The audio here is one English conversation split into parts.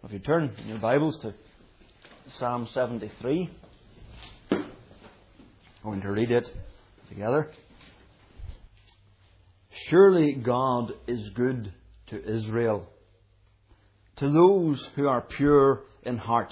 If you turn in your Bibles to Psalm 73, I'm going to read it together. Surely God is good to Israel, to those who are pure in heart.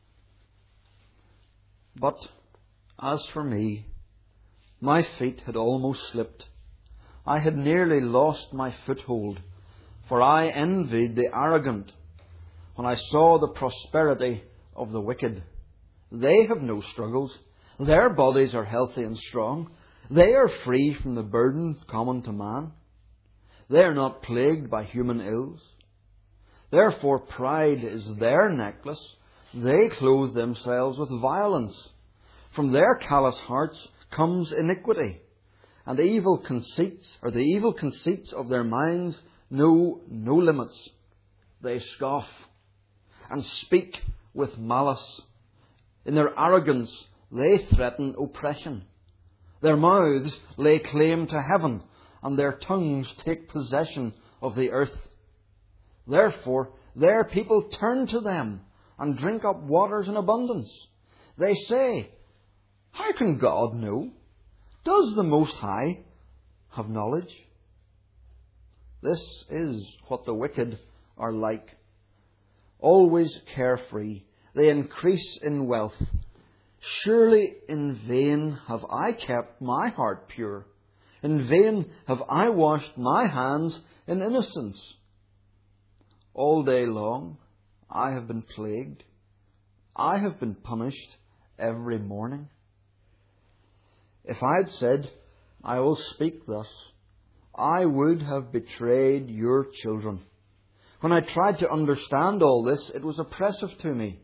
But as for me, my feet had almost slipped. I had nearly lost my foothold, for I envied the arrogant when I saw the prosperity of the wicked. They have no struggles. Their bodies are healthy and strong. They are free from the burden common to man. They are not plagued by human ills. Therefore pride is their necklace. They clothe themselves with violence. From their callous hearts comes iniquity, and the evil conceits of their minds know no limits. They scoff and speak with malice. In their arrogance they threaten oppression. Their mouths lay claim to heaven, and their tongues take possession of the earth. Therefore their people turn to them and drink up waters in abundance. They say, how can God know? Does the Most High have knowledge? This is what the wicked are like. Always carefree, they increase in wealth. Surely in vain have I kept my heart pure. In vain have I washed my hands in innocence. All day long I have been plagued. I have been punished every morning. If I had said, I will speak thus, I would have betrayed your children. When I tried to understand all this, it was oppressive to me,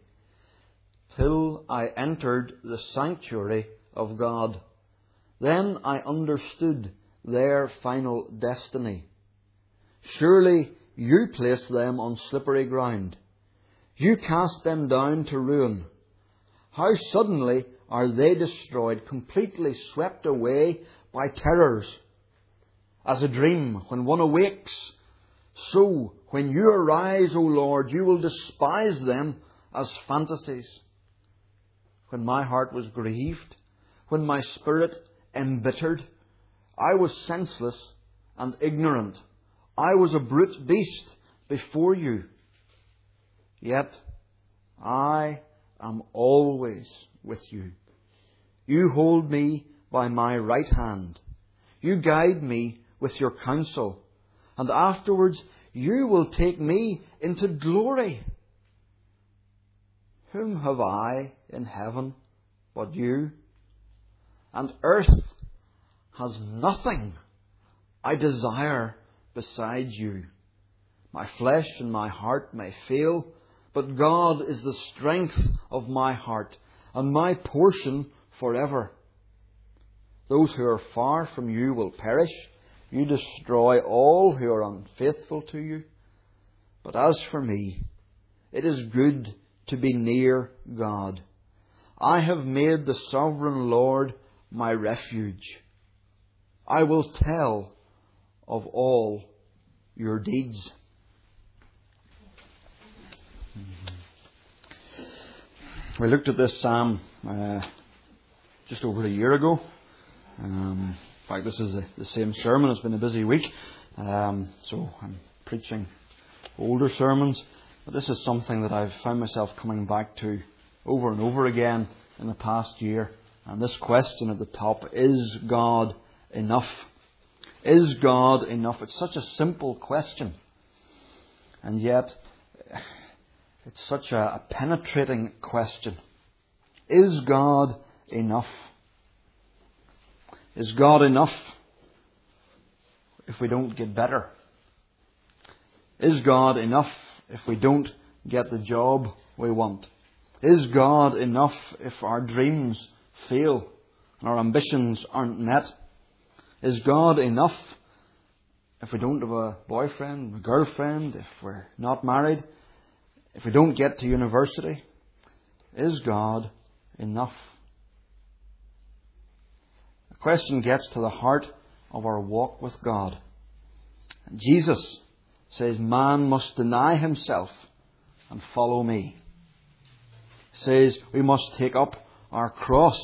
till I entered the sanctuary of God. Then I understood their final destiny. Surely you place them on slippery ground. You cast them down to ruin. How suddenly are they destroyed, completely swept away by terrors. As a dream when one awakes, so when you arise, O Lord, you will despise them as fantasies. When my heart was grieved, when my spirit embittered, I was senseless and ignorant. I was a brute beast before you. Yet I am always with you. You hold me by my right hand. You guide me with your counsel, and afterwards you will take me into glory. Whom have I in heaven but you? And earth has nothing I desire besides you. My flesh and my heart may fail, but God is the strength of my heart and my portion forever. Those who are far from you will perish. You destroy all who are unfaithful to you. But as for me, it is good to be near God. I have made the sovereign Lord my refuge. I will tell of all your deeds. We looked at this psalm just over a year ago. In fact, this is the same sermon. It's been a busy week, so I'm preaching older sermons. But this is something that I've found myself coming back to over and over again in the past year. And this question at the top, is God enough? Is God enough? It's such a simple question. And yet, it's such a penetrating question. Is God enough? Is God enough if we don't get better? Is God enough if we don't get the job we want? Is God enough if our dreams fail and our ambitions aren't met? Is God enough if we don't have a boyfriend, a girlfriend, if we're not married, if we don't get to university? Is God enough? The question gets to the heart of our walk with God. Jesus says man must deny himself and follow me. He says we must take up our cross.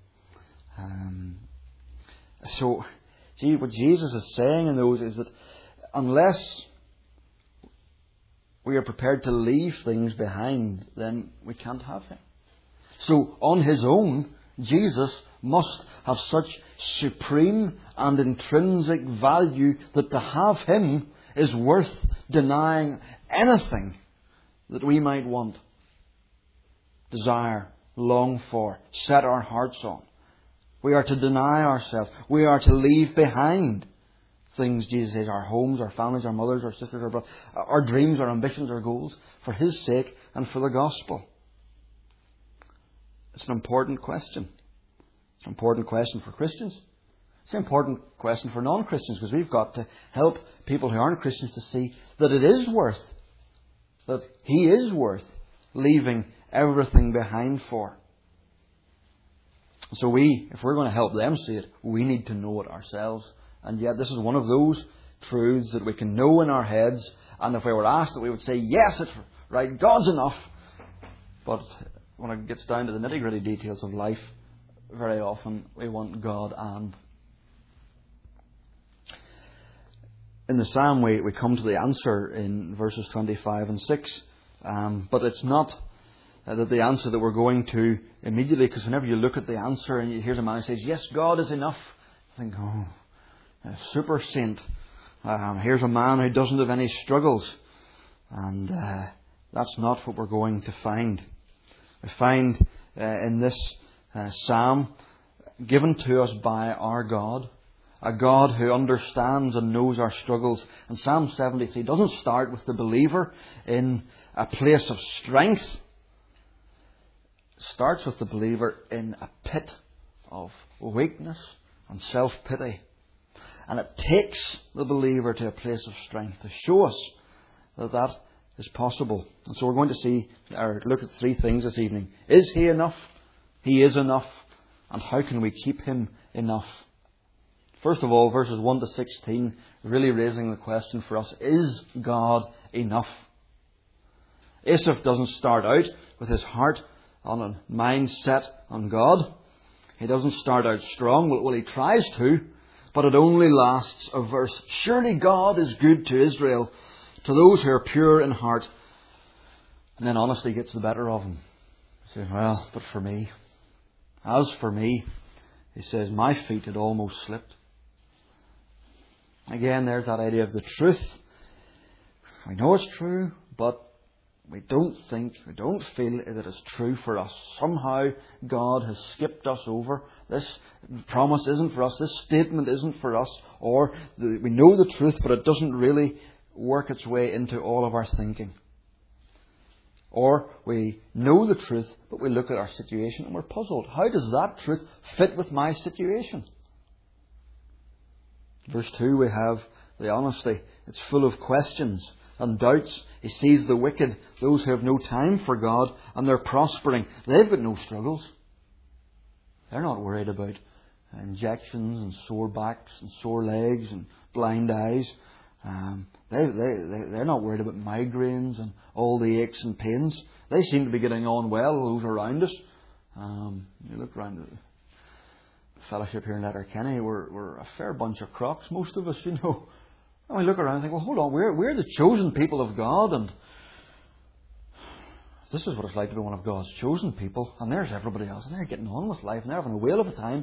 So, what Jesus is saying in those is that unless we are prepared to leave things behind, then we can't have Him. So, on His own, Jesus must have such supreme and intrinsic value that to have Him is worth denying anything that we might want, desire, long for, set our hearts on. We are to deny ourselves. We are to leave behind things, Jesus says, our homes, our families, our mothers, our sisters, our brothers, our dreams, our ambitions, our goals, for His sake and for the gospel. It's an important question. It's an important question for Christians. It's an important question for non-Christians, because we've got to help people who aren't Christians to see that it is worth, that He is worth leaving everything behind for. So if we're going to help them see it, we need to know it ourselves. And yet this is one of those truths that we can know in our heads, and if we were asked that, we would say, yes, it's right, God's enough. But when it gets down to the nitty-gritty details of life, very often we want God and. In the psalm we come to the answer in verses 25 and 6, but it's not that the answer that we're going to immediately, because whenever you look at the answer and you hear a man who says, yes, God is enough, you think, oh, a super saint. Here's a man who doesn't have any struggles. And that's not what we're going to find. We find in this psalm, given to us by our God, a God who understands and knows our struggles. And Psalm 73 doesn't start with the believer in a place of strength. It starts with the believer in a pit of weakness and self-pity. And it takes the believer to a place of strength to show us that that is possible. And so we're going to look at three things this evening. Is He enough? He is enough. And how can we keep Him enough? First of all, verses 1 to 16, really raising the question for us, is God enough? Asaph doesn't start out with his heart on a mind set on God. He doesn't start out strong. Well, he tries to, but it only lasts a verse. Surely God is good to Israel, to those who are pure in heart. And then honesty gets the better of him. He says, well, but for me, as for me, he says, my feet had almost slipped. Again, there's that idea of the truth. We know it's true, but we don't feel that it's true for us. Somehow God has skipped us over. This promise isn't for us. This statement isn't for us. Or we know the truth, but it doesn't really work its way into all of our thinking. Or we know the truth, but we look at our situation and we're puzzled. How does that truth fit with my situation? Verse 2, we have the honesty. It's full of questions and doubts. He sees the wicked, those who have no time for God, and they're prospering. They've got no struggles. They're not worried about injections and sore backs and sore legs and blind eyes. They're not worried about migraines and all the aches and pains. They seem to be getting on well, those around us. You look around the fellowship here in Letterkenny, we're a fair bunch of crocs, most of us, you know. And we look around and think, well, hold on, we're the chosen people of God, and this is what it's like to be one of God's chosen people, and there's everybody else, and they're getting on with life, and they're having a whale of a time.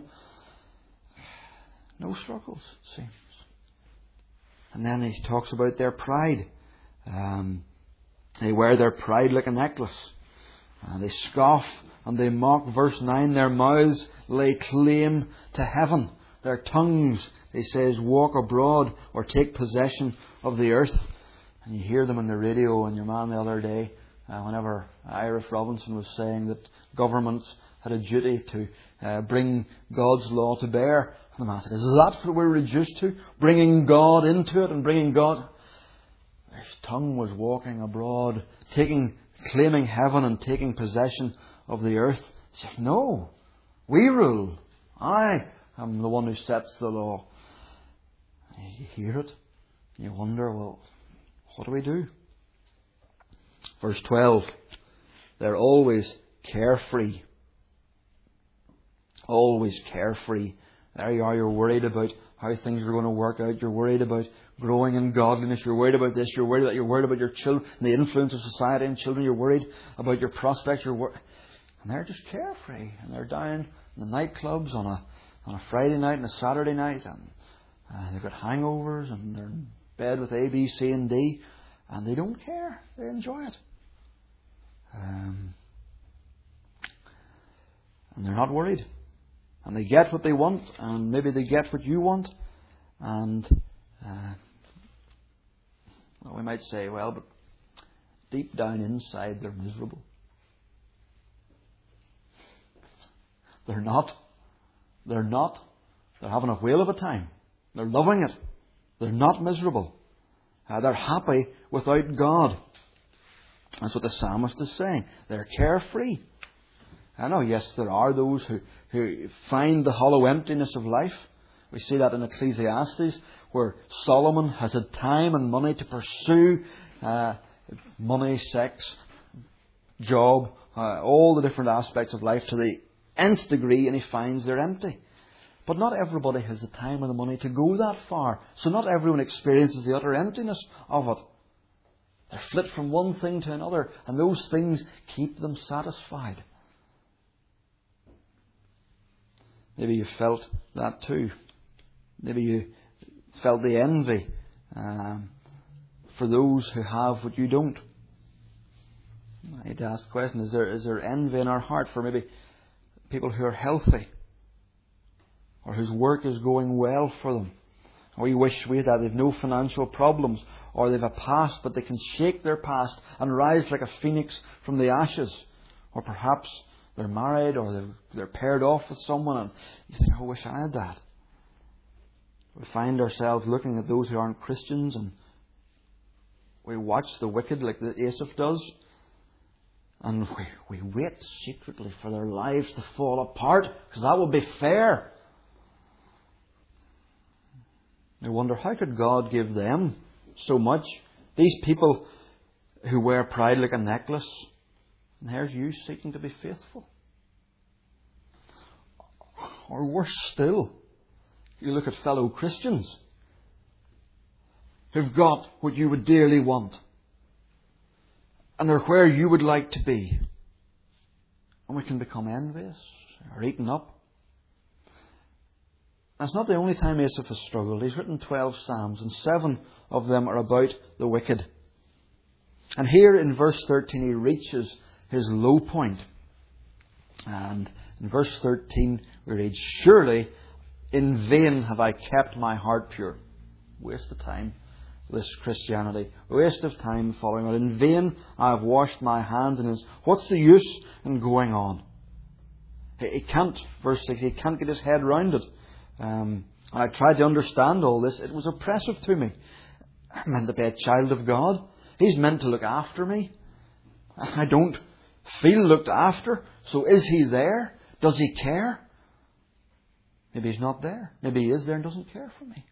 No struggles, it seems. And then he talks about their pride. They wear their pride like a necklace. They scoff and they mock. Verse 9, their mouths lay claim to heaven. Their tongues, he says, walk abroad or take possession of the earth. And you hear them on the radio, and your man the other day, whenever Iris Robinson was saying that governments had a duty to bring God's law to bear. And the man said, is that what we're reduced to? Bringing God into it and bringing God... Their tongue was walking abroad, claiming heaven and taking possession of the earth. He said, no, we rule. I am the one who sets the law. And you hear it, and you wonder, well, what do we do? Verse 12. They're always carefree. Always carefree. There you are, you're worried about how things are going to work out. You're worried about growing in godliness. You're worried about this. You're worried about your children, the influence of society and children. You're worried about your prospects. And they're just carefree. And they're down in the nightclubs on a Friday night and a Saturday night. And they've got hangovers and they're in bed with A, B, C and D. And they don't care. They enjoy it. And they're not worried. And they get what they want, and maybe they get what you want. And we might say, well, but deep down inside they're miserable. They're not. They're not. They're having a whale of a time. They're loving it. They're not miserable. They're happy without God. That's what the psalmist is saying. They're carefree. I know, yes, there are those who find the hollow emptiness of life. We see that in Ecclesiastes, where Solomon has had time and money to pursue money, sex, job, all the different aspects of life to the nth degree, and he finds they're empty. But not everybody has the time and the money to go that far. So not everyone experiences the utter emptiness of it. They're flit from one thing to another, and those things keep them satisfied. Maybe you felt that too. Maybe you felt the envy for those who have what you don't. I need to ask the question, is there envy in our heart for maybe people who are healthy or whose work is going well for them? Or we wish we had that. They've no financial problems, or they've a past, but they can shake their past and rise like a phoenix from the ashes. Or perhaps they're married, or they're paired off with someone, and you think, I wish I had that. We find ourselves looking at those who aren't Christians, and we watch the wicked like the Asaph does, and we wait secretly for their lives to fall apart, because that would be fair. I wonder, how could God give them so much? These people who wear pride like a necklace. And here's you seeking to be faithful. Or worse still, you look at fellow Christians who've got what you would dearly want. And they're where you would like to be. And we can become envious or eaten up. That's not the only time Asaph has struggled. He's written 12 psalms, and 7 of them are about the wicked. And here in verse 13 he reaches his low point. And in verse 13 we read, surely in vain have I kept my heart pure. Waste of time, this Christianity. Waste of time following it. In vain I have washed my hands in his. What's the use in going on? He can't, verse 6, he can't get his head round it. And I tried to understand all this. It was oppressive to me. I'm meant to be a child of God. He's meant to look after me. I don't feel looked after. So is he there? Does he care? Maybe he's not there. Maybe he is there and doesn't care for me.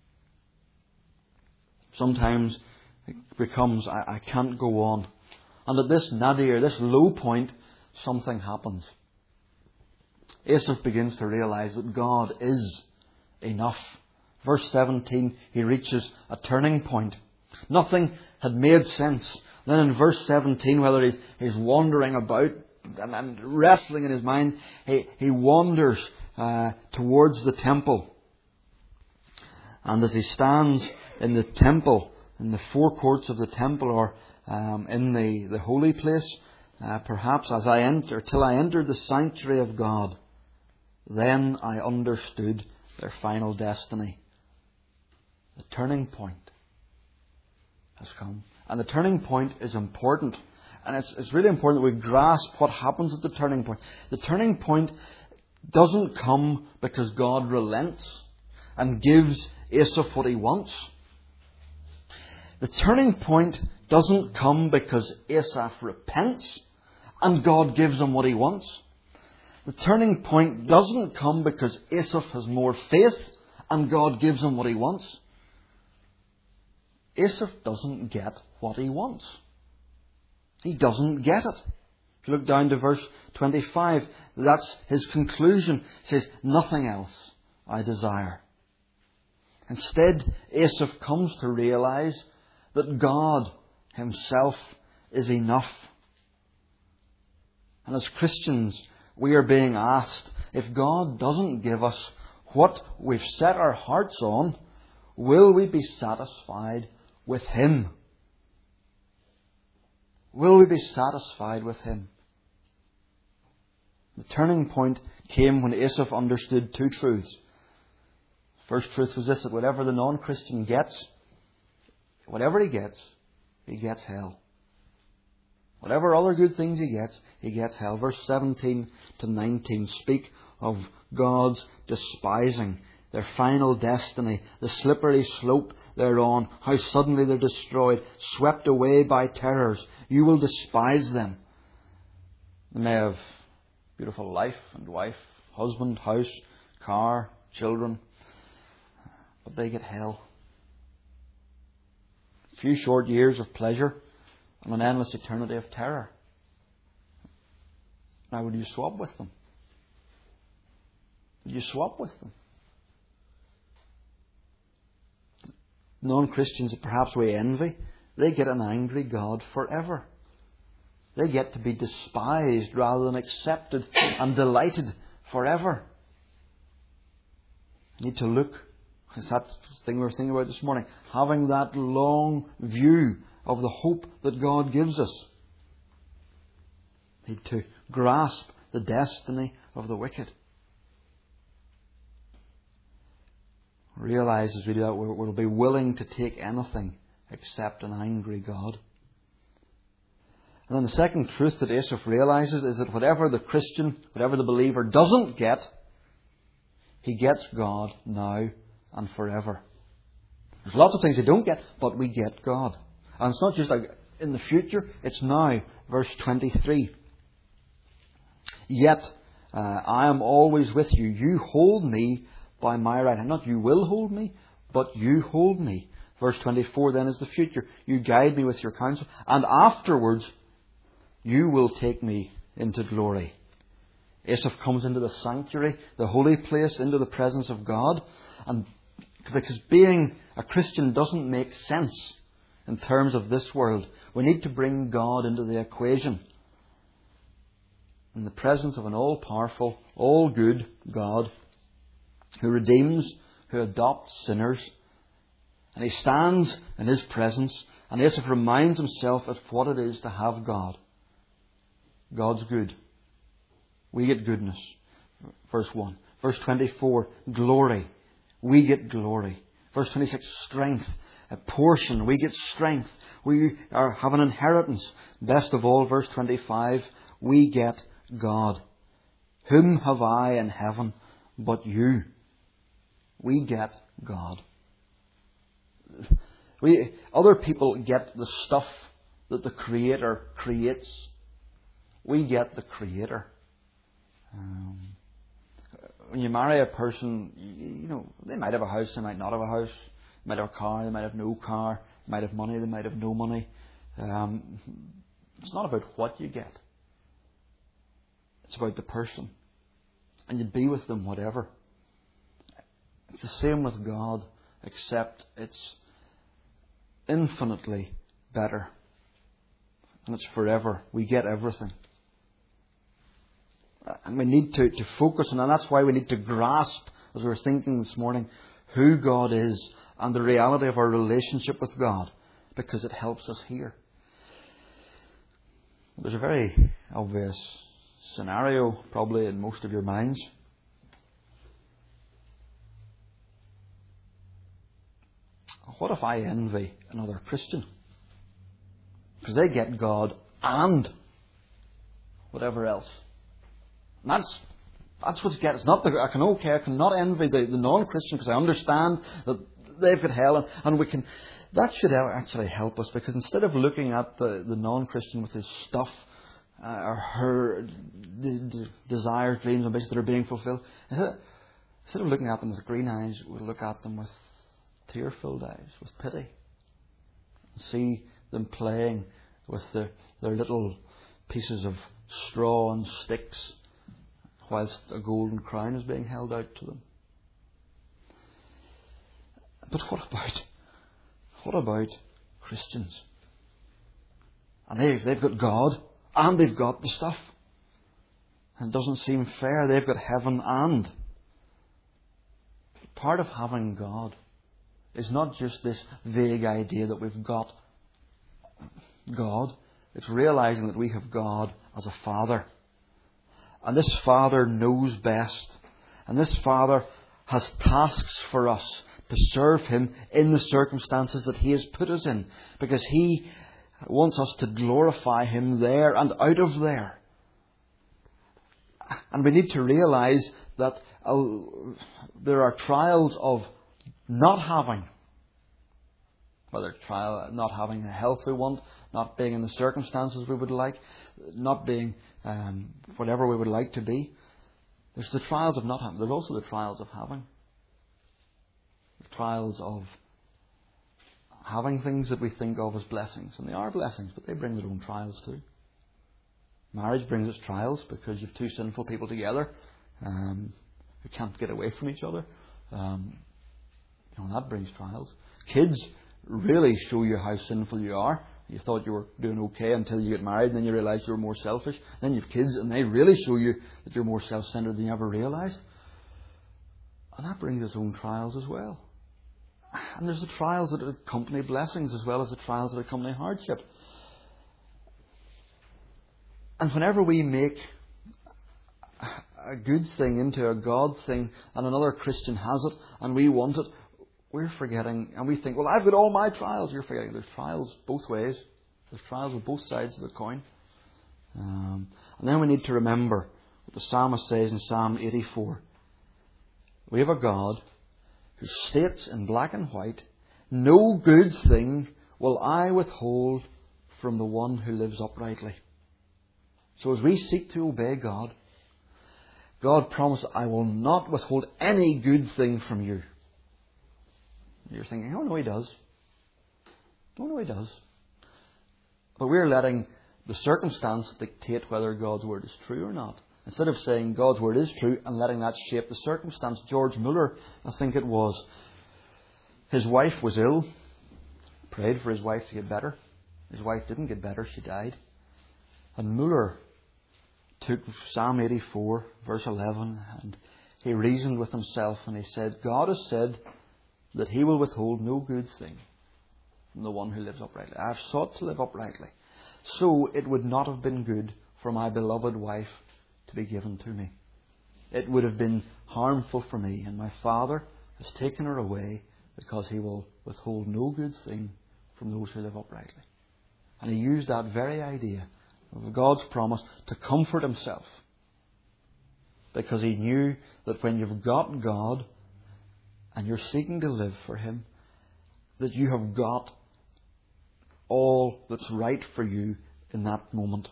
Sometimes it becomes, I can't go on. And at this nadir, this low point, something happens. Asaph begins to realize that God is enough. Verse 17, he reaches a turning point. Nothing had made sense. Then in verse 17, whether he's wandering about and wrestling in his mind, he wanders towards the temple. And as he stands in the temple, in the forecourts of the temple, or in the holy place, perhaps till I entered the sanctuary of God, then I understood their final destiny. The turning point has come. And the turning point is important. And it's really important that we grasp what happens at the turning point. The turning point doesn't come because God relents and gives Asaph what he wants. The turning point doesn't come because Asaph repents and God gives him what he wants. The turning point doesn't come because Asaph has more faith and God gives him what he wants. Asaph doesn't get what he wants. He doesn't get it. If you look down to verse 25, that's his conclusion. He says, nothing else I desire. Instead, Asaph comes to realize that God Himself is enough. And as Christians, we are being asked, if God doesn't give us what we've set our hearts on, will we be satisfied with Him? Will we be satisfied with Him? The turning point came when Asaph understood two truths. First truth was this, that whatever the non-Christian gets, whatever he gets hell. Whatever other good things he gets hell. Verse 17 to 19 speak of God's despising their final destiny, the slippery slope they're on, how suddenly they're destroyed, swept away by terrors. You will despise them. They may have beautiful life and wife, husband, house, car, children, but they get hell. A few short years of pleasure and an endless eternity of terror. Now, would you swap with them? Would you swap with them? Non-Christians that perhaps we envy, they get an angry God forever. They get to be despised rather than accepted and delighted forever. You need to look. It's that thing we were thinking about this morning. Having that long view of the hope that God gives us. Need to grasp the destiny of the wicked. Realize as we do that, we'll be willing to take anything except an angry God. And then the second truth that Asaph realizes is that whatever the Christian, whatever the believer doesn't get, he gets God now and forever. There's lots of things we don't get, but we get God. And it's not just like in the future, it's now. Verse 23. Yet I am always with you. You hold me by my right hand. Not you will hold me, but you hold me. Verse 24 then is the future. You guide me with your counsel, and afterwards you will take me into glory. Asaph comes into the sanctuary, the holy place, into the presence of God. And because being a Christian doesn't make sense in terms of this world, we need to bring God into the equation. In the presence of an all-powerful, all-good God who redeems, who adopts sinners. And he stands in His presence, and Asaph reminds himself of what it is to have God. God's good. We get goodness. Verse 1. Verse 24, glory. We get glory. Verse 26, strength. A portion. We get strength. We have an inheritance. Best of all, verse 25, we get God. Whom have I in heaven but you? We get God. Other people get the stuff that the Creator creates. We get the Creator. When you marry a person, you know, they might have a house, they might not have a house. They might have a car, they might have no car. They might have money, they might have no money. It's not about what you get. It's about the person. And you'd be with them whatever. It's the same with God, except it's infinitely better. And it's forever. We get everything. And we need to focus on, and that's why we need to grasp, as we were thinking this morning, who God is and the reality of our relationship with God, because it helps us here. There's a very obvious scenario probably in most of your minds. What if I envy another Christian? Because they get God and whatever else. And that's what gets. Not the, I cannot envy the non-Christian because I understand that they've got hell, and we can. That should actually help us, because instead of looking at the non-Christian with his stuff or her desires, dreams, ambitions that are being fulfilled, instead of looking at them with green eyes, we look at them with tear-filled eyes, with pity, and see them playing with their little pieces of straw and sticks, whilst a golden crown is being held out to them. But what about Christians? And they've got God, and they've got the stuff. And it doesn't seem fair. They've got heaven and. Part of having God is not just this vague idea that we've got God. It's realizing that we have God as a Father. And this Father knows best. And this Father has tasks for us to serve Him in the circumstances that He has put us in. Because He wants us to glorify Him there and out of there. And we need to realize that there are trials of not having. Whether not having the health we want, not being in the circumstances we would like, not being whatever we would like to be. There's the trials of not having. There's also the trials of having. The trials of having things that we think of as blessings. And they are blessings, but they bring their own trials too. Marriage brings its trials because you've two sinful people together who can't get away from each other. That brings trials. Kids really show you how sinful you are. You thought you were doing okay until you get married, and then you realise you were more selfish. Then you have kids, and they really show you that you're more self-centred than you ever realised. And that brings its own trials as well. And there's the trials that accompany blessings as well as the trials that accompany hardship. And whenever we make a good thing into a God thing and another Christian has it and we want it, we're forgetting, and we think, well, I've got all my trials. You're forgetting there's trials both ways. There's trials with both sides of the coin. And then we need to remember what the psalmist says in Psalm 84. We have a God who states in black and white, no good thing will I withhold from the one who lives uprightly. So as we seek to obey God, God promised, I will not withhold any good thing from you. You're thinking, oh no, He does. Oh no, He does. But we're letting the circumstance dictate whether God's Word is true or not. Instead of saying God's Word is true and letting that shape the circumstance. George Muller, I think it was, his wife was ill. Prayed for his wife to get better. His wife didn't get better, she died. And Muller took Psalm 84, verse 11, and he reasoned with himself and he said, God has said that He will withhold no good thing from the one who lives uprightly. I have sought to live uprightly. So it would not have been good for my beloved wife to be given to me. It would have been harmful for me, and my Father has taken her away because He will withhold no good thing from those who live uprightly. And he used that very idea of God's promise to comfort himself, because he knew that when you've got God and you're seeking to live for Him, that you have got all that's right for you in that moment.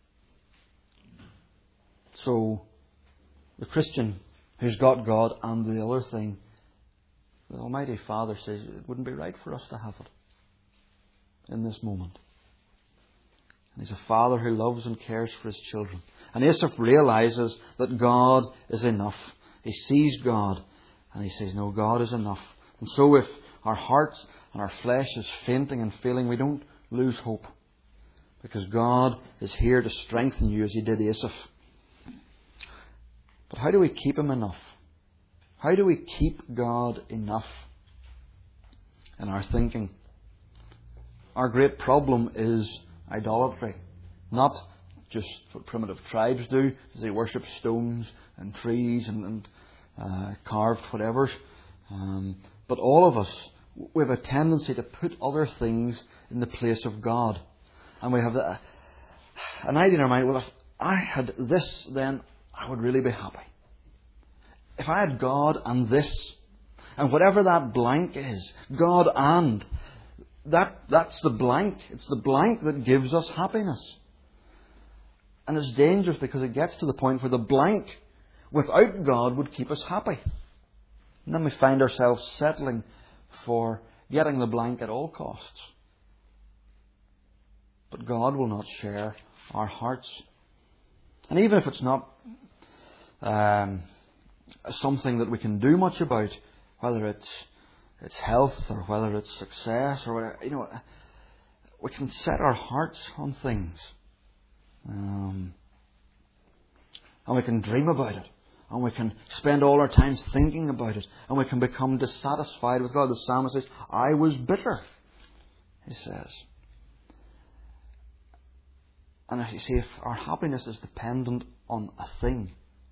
So, the Christian who's got God and the other thing, the Almighty Father says it wouldn't be right for us to have it in this moment. And He's a Father who loves and cares for His children. And Asaph realises that God is enough. He sees God and he says, no, God is enough. And so if our hearts and our flesh is fainting and failing, we don't lose hope, because God is here to strengthen you as He did Asaph. But how do we keep Him enough? How do we keep God enough in our thinking? Our great problem is idolatry. Not just what primitive tribes do, as they worship stones and trees and carved whatevers. But all of us, we have a tendency to put other things in the place of God. And we have an idea in our mind, well, if I had this, then I would really be happy. If I had God and this, and whatever that blank is, God and, that's the blank. It's the blank that gives us happiness. And it's dangerous because it gets to the point where the blank without God would keep us happy. And then we find ourselves settling for getting the blank at all costs. but God will not share our hearts. And even if it's not something that we can do much about, whether it's health or whether it's success or whatever, we can set our hearts on things. And we can dream about it. And we can spend all our time thinking about it. And we can become dissatisfied with God. The psalmist says, I was bitter, he says. And you see, if our happiness is dependent on a thing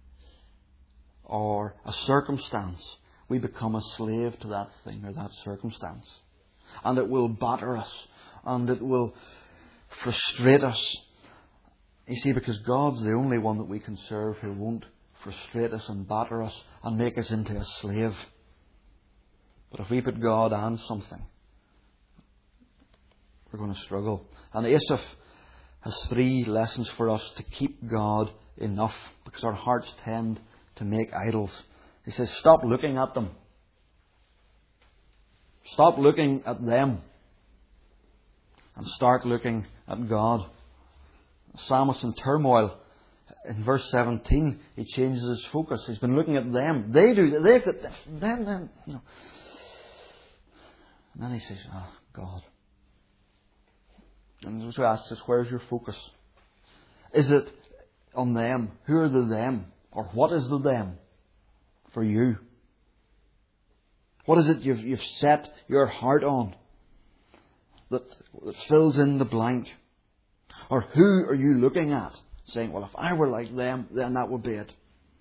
or a circumstance, we become a slave to that thing or that circumstance. And it will batter us. And it will frustrate us. You see, because God's the only one that we can serve who won't frustrate us and batter us and make us into a slave. But if we put God and something, we're going to struggle. And Asaph has 3 lessons for us to keep God enough, because our hearts tend to make idols. He says, stop looking at them. Stop looking at them. And start looking at God. The psalmist in turmoil, in verse 17, he changes his focus. He's been looking at them. They've got this. Them. And then he says, God. And so he asks us, where's your focus? Is it on them? Who are the them? Or what is the them for you? What is it you've set your heart on that fills in the blank? Or who are you looking at, saying, well, if I were like them, then that would be it?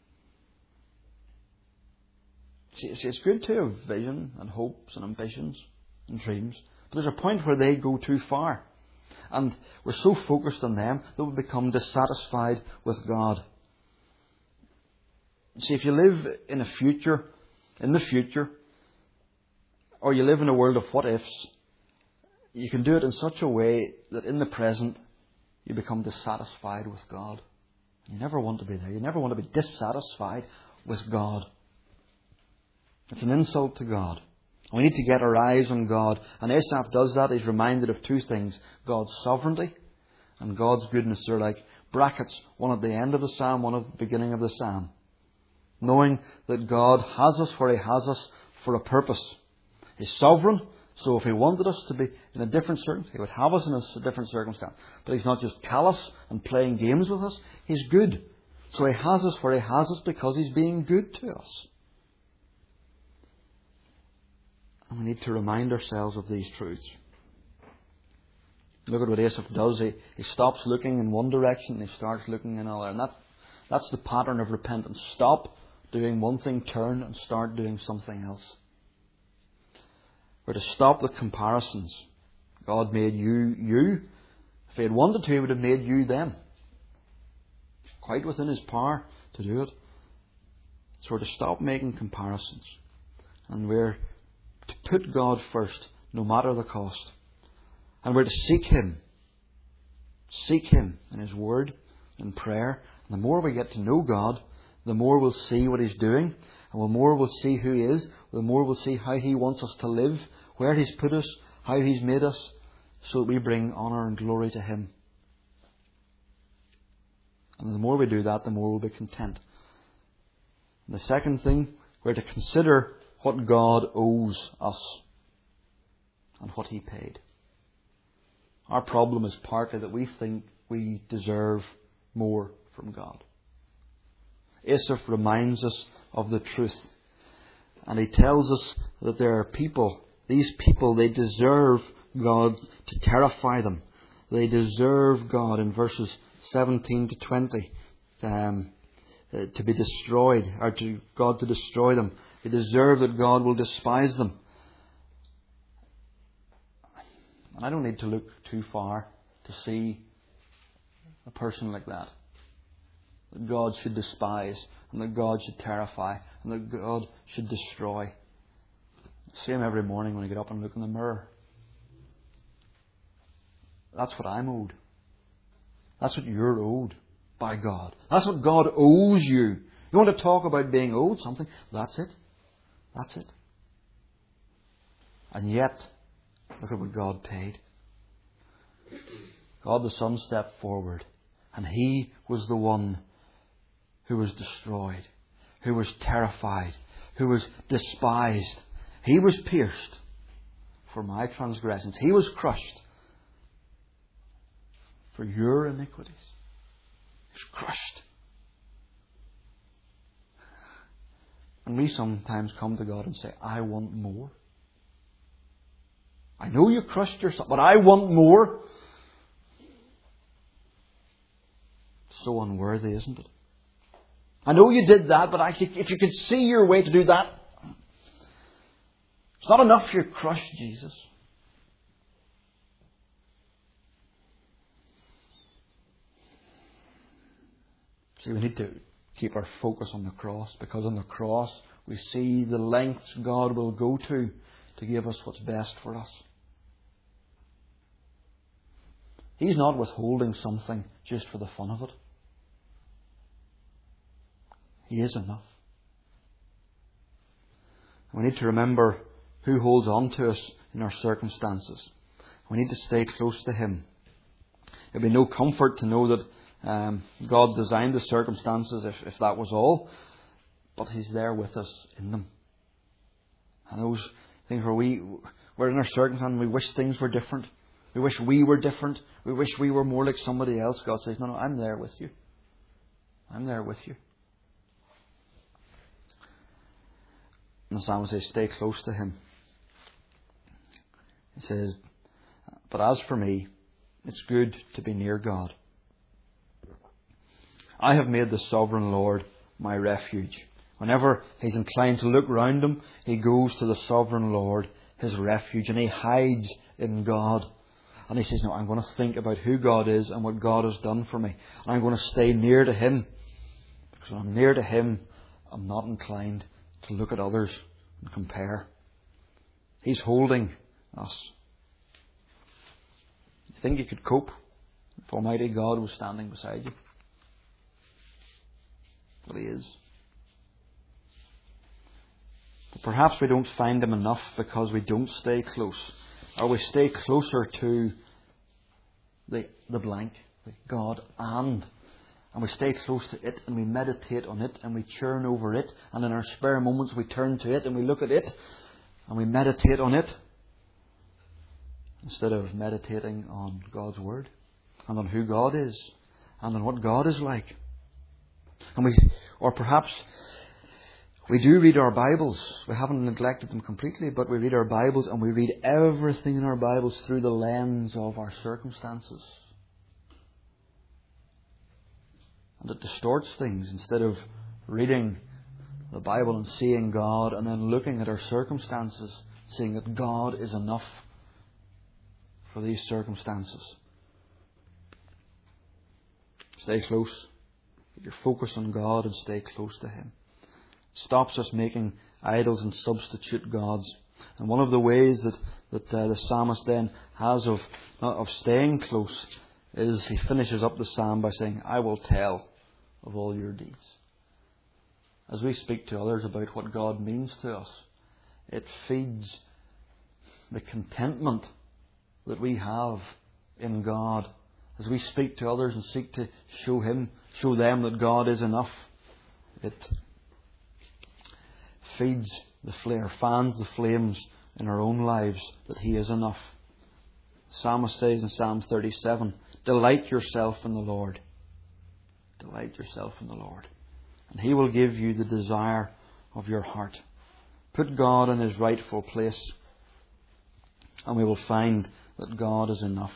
See, it's good to have vision and hopes and ambitions and dreams. But there's a point where they go too far. And we're so focused on them that we become dissatisfied with God. See, if you live in the future, or you live in a world of what ifs, you can do it in such a way that in the present you become dissatisfied with God. You never want to be there. You never want to be dissatisfied with God. It's an insult to God. We need to get our eyes on God. And Asaph does that. He's reminded of 2 things. God's sovereignty and God's goodness. They're like brackets, one at the end of the psalm, one at the beginning of the psalm. Knowing that God has us where He has us for a purpose. He's sovereign. So if He wanted us to be in a different circumstance, He would have us in a different circumstance. But He's not just callous and playing games with us. He's good. So He has us where He has us because He's being good to us. And we need to remind ourselves of these truths. Look at what Asaph does. He stops looking in one direction and he starts looking in another. And that's the pattern of repentance. Stop doing one thing, turn and start doing something else. We're to stop the comparisons. God made you. If He had wanted to, He would have made you them. Quite within His power to do it. So we're to stop making comparisons. And we're to put God first, no matter the cost. And we're to seek Him. Seek Him in His Word, in prayer. And the more we get to know God, the more we'll see what He's doing. And the more we'll see who He is. The more we'll see how He wants us to live. Where He's put us. How He's made us. So that we bring honour and glory to Him. And the more we do that, the more we'll be content. And the second thing, we're to consider what God owes us. And what He paid. Our problem is partly that we think we deserve more from God. Asaph reminds us of the truth. And he tells us that there are people, these people, they deserve God to terrify them. They deserve God, in verses 17 to 20, to be destroyed, or to God to destroy them. They deserve that God will despise them. And I don't need to look too far to see a person like that. That God should despise, and that God should terrify, and that God should destroy. I see him every morning when I get up and look in the mirror. That's what I'm owed. That's what you're owed by God. That's what God owes you. You want to talk about being owed something? That's it. That's it. And yet, look at what God paid. God the Son stepped forward, and He was the one who was destroyed, who was terrified, who was despised. He was pierced for my transgressions. He was crushed for your iniquities. He was crushed. And we sometimes come to God and say, I want more. I know you crushed yourself, but I want more. So unworthy, isn't it? I know you did that, but if you could see your way to do that, it's not enough you're crushed, Jesus. See, we need to keep our focus on the cross, because on the cross we see the lengths God will go to give us what's best for us. He's not withholding something just for the fun of it. He is enough. We need to remember who holds on to us in our circumstances. We need to stay close to Him. It would be no comfort to know that God designed the circumstances if that was all, but He's there with us in them. And those things where we're in our circumstances, we wish things were different. We wish we were different. We wish we were more like somebody else. God says, no, I'm there with you. I'm there with you. And the psalmist says, stay close to Him. He says, but as for me, it's good to be near God. I have made the sovereign Lord my refuge. Whenever he's inclined to look round him, he goes to the sovereign Lord, his refuge, and he hides in God. And he says, no, I'm going to think about who God is and what God has done for me. And I'm going to stay near to Him. Because when I'm near to Him, I'm not inclined to look at others and compare. He's holding us. You think you could cope if Almighty God was standing beside you? Well, He is. But perhaps we don't find Him enough because we don't stay close. Or we stay closer to the blank, God, and we stay close to it, and we meditate on it, and we churn over it, and in our spare moments we turn to it, and we look at it, and we meditate on it, instead of meditating on God's Word, and on who God is, and on what God is like. Or perhaps we do read our Bibles. We haven't neglected them completely, but we read our Bibles and we read everything in our Bibles through the lens of our circumstances. And it distorts things. Instead of reading the Bible and seeing God and then looking at our circumstances, seeing that God is enough for these circumstances. Stay close. Get your focus on God and stay close to Him. Stops us making idols and substitute gods. And one of the ways that the psalmist then has of staying close is he finishes up the psalm by saying, I will tell of all your deeds. As we speak to others about what God means to us, it feeds the contentment that we have in God. As we speak to others and seek to show them that God is enough, it feeds the flare, fans the flames in our own lives that He is enough. The psalmist says in Psalm 37, delight yourself in the Lord. Delight yourself in the Lord, and He will give you the desire of your heart. Put God in His rightful place, and we will find that God is enough.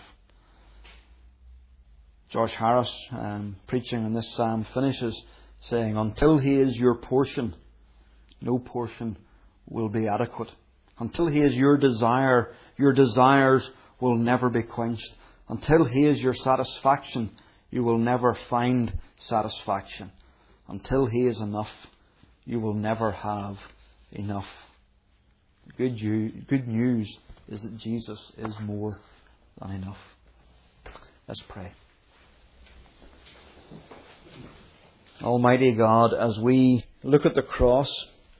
George Harris, preaching on this psalm, finishes saying, until He is your portion, no portion will be adequate. Until He is your desire, your desires will never be quenched. Until He is your satisfaction, you will never find satisfaction. Until He is enough, you will never have enough. Good news is that Jesus is more than enough. Let's pray. Almighty God, as we look at the cross,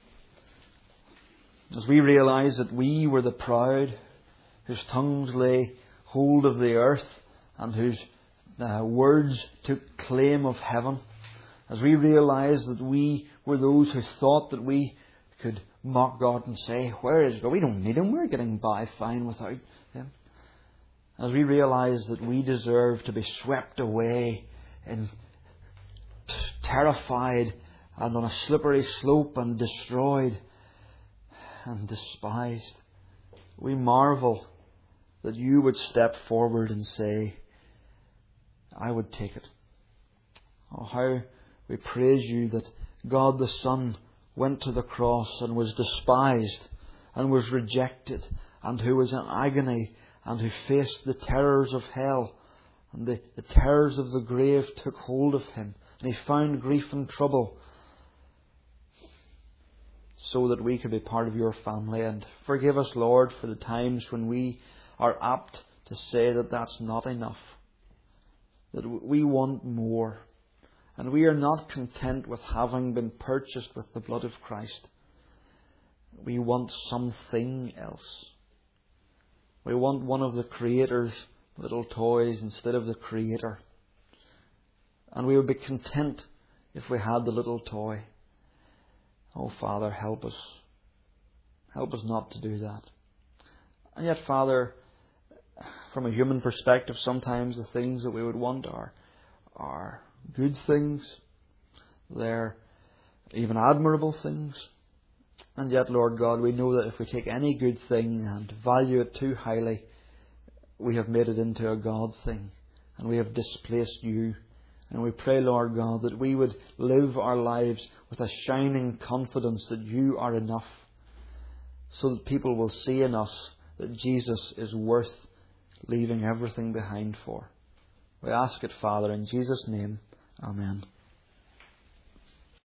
as we realise that we were the proud, whose tongues lay hold of the earth, and whose words took claim of heaven, as we realise that we were those who thought that we could mock God and say, where is God? We don't need Him. We're getting by fine without Him. As we realise that we deserve to be swept away and terrified and on a slippery slope and destroyed and despised, we marvel that You would step forward and say, I would take it. Oh, how we praise You that God the Son went to the cross and was despised and was rejected, and who was in agony and who faced the terrors of hell, and the terrors of the grave took hold of Him, and He found grief and trouble, so that we could be part of Your family. And forgive us, Lord, for the times when we are apt to say that that's not enough, that we want more, and we are not content with having been purchased with the blood of Christ. We want something else. We want one of the Creator's little toys instead of the Creator. And we would be content if we had the little toy. Oh, Father, help us. Help us not to do that. And yet, Father, from a human perspective, sometimes the things that we would want are good things. They're even admirable things. And yet, Lord God, we know that if we take any good thing and value it too highly, we have made it into a God thing, and we have displaced You. And we pray, Lord God, that we would live our lives with a shining confidence that You are enough, so that people will see in us that Jesus is worth leaving everything behind for. We ask it, Father, in Jesus' name. Amen.